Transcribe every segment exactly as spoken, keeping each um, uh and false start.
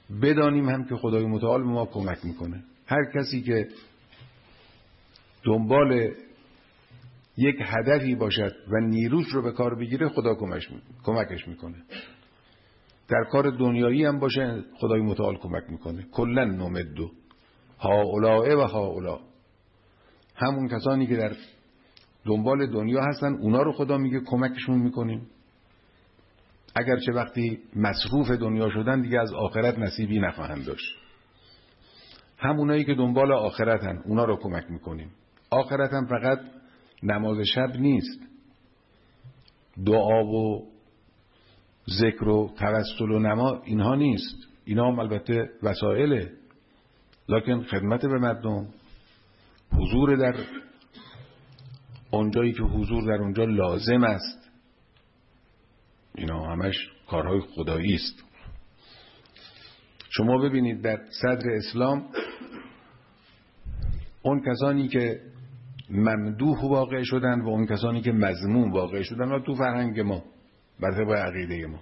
بدانیم هم که خدای متعال به ما کمک میکنه. هر کسی که دنبال یک هدفی باشد و نیروش رو به کار بگیره خدا کمکش میکنه. در کار دنیایی هم باشه خدای متعال کمک میکنه. کلا نمدو هؤلاء و هؤلاء، همون کسانی که در دنبال دنیا هستن اونا رو خدا میگه کمکشون میکنیم، اگرچه وقتی مصروف دنیا شدن دیگه از آخرت نصیبی نخواهند داشت. همونایی که دنبال آخرتن اونا رو کمک میکنیم. آخرت هم فقط نماز شب نیست، دعا و ذکر و توسل و نما اینها نیست، اینا هم البته وسایله، لکن خدمت به مردم، حضور در اونجایی که حضور در اونجا لازم است، اینا همش کارهای خدایی است. شما ببینید در صدر اسلام اون کسانی که ممدوح واقع شدن و اون کسانی که مذموم واقع شدن و تو فرهنگ ما بر طبق عقیده ما،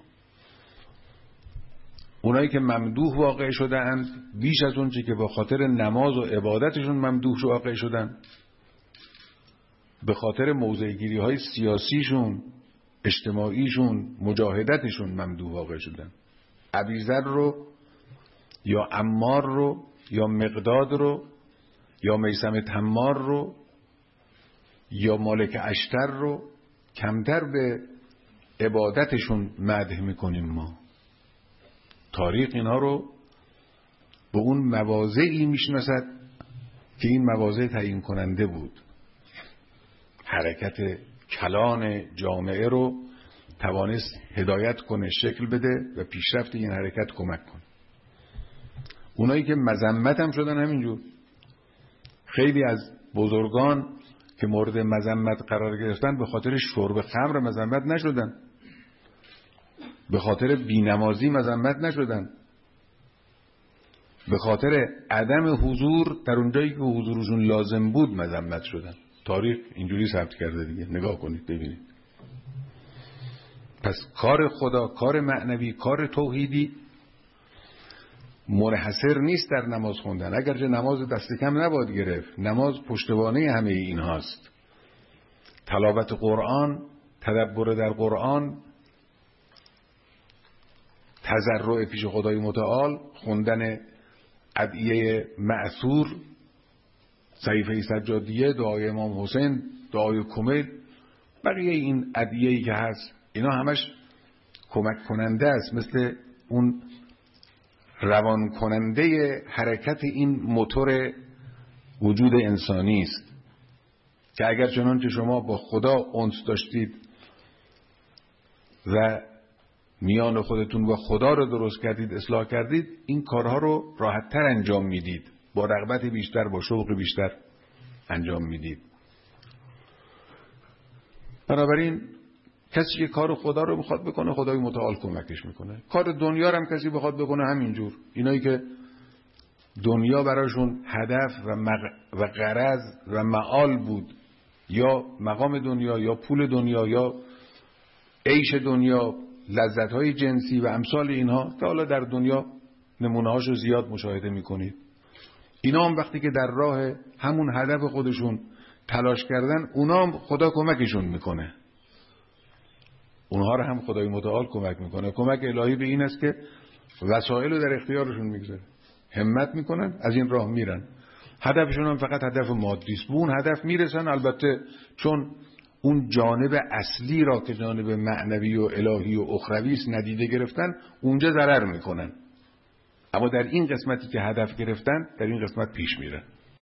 اونایی که ممدوح واقع شدن بیش از اون چی که به خاطر نماز و عبادتشون ممدوح واقع شدن، به خاطر موضع‌گیری های سیاسیشون، اجتماعیشون، مجاهدتشون ممدوح واقع شدن. ابیذر رو یا عمار رو یا مقداد رو یا میثم تمار رو یا مالک اشتر رو کمتر به عبادتشون مدح میکنیم ما. تاریخ اینا رو به اون مواضعی میشناسد که این مواضع تعیین کننده بود، حرکت کلان جامعه رو توانست هدایت کنه، شکل بده و پیشرفت این حرکت کمک کنه. اونایی که مذمت هم شدن همینجور، خیلی از بزرگان که مورد مذمت قرار گرفتن به خاطر شرب خمر مذمت نشدن، به خاطر بینمازی مذمت نشدن، به خاطر عدم حضور در اونجایی که حضورشون لازم بود مذمت شدن. تاریخ اینجوری ثبت کرده دیگه، نگاه کنید ببینید. پس کار خدا، کار معنوی، کار توحیدی منحصر نیست در نماز خوندن، اگرچه نماز دست کم نباید گرفت، نماز پشتوانه همه این هاست. تلاوت قرآن، تدبر در قرآن، تضرع پیش خدای متعال، خوندن ادعیه مأثور، صحیفه سجادیه، دعای امام حسین، دعای کمیل، بقیه این ادعیه‌ای که هست اینا همش کمک کننده است، مثل اون روان کننده حرکت این موتور وجود انسانی است که اگر چنانچه شما با خدا انس داشتید و میان خودتون و خدا رو درست کردید، اصلاح کردید، این کارها رو راحت‌تر انجام میدید، با رغبت بیشتر، با شوق بیشتر انجام میدید. بنابراین کسی که کار خدا رو بخواد بکنه خدای متعال کمکش میکنه. کار دنیا رو هم کسی بخواد بکنه همینجور. اینایی که دنیا براشون هدف و, مغ... و غرض و معال بود، یا مقام دنیا یا پول دنیا یا عیش دنیا، لذت‌های جنسی و امثال اینها که حالا در دنیا نمونه‌هاشو زیاد مشاهده میکنید، اینا هم وقتی که در راه همون هدف خودشون تلاش کردن، اونا هم خدا کمکشون میکنه، اونها رو هم خدای متعال کمک میکنه. کمک الهی به این است که وسایل رو در اختیارشون میگذاره، همت میکنن، از این راه میرن، هدفشون هم فقط هدف مادی است، به اون هدف میرسن. البته چون اون جانب اصلی را که جانب معنوی و الهی و اخروی است ندیده گرفتن، اونجا ضرر میکنن، اما در این قسمتی که هدف گرفتن در این قسمت پیش میرن.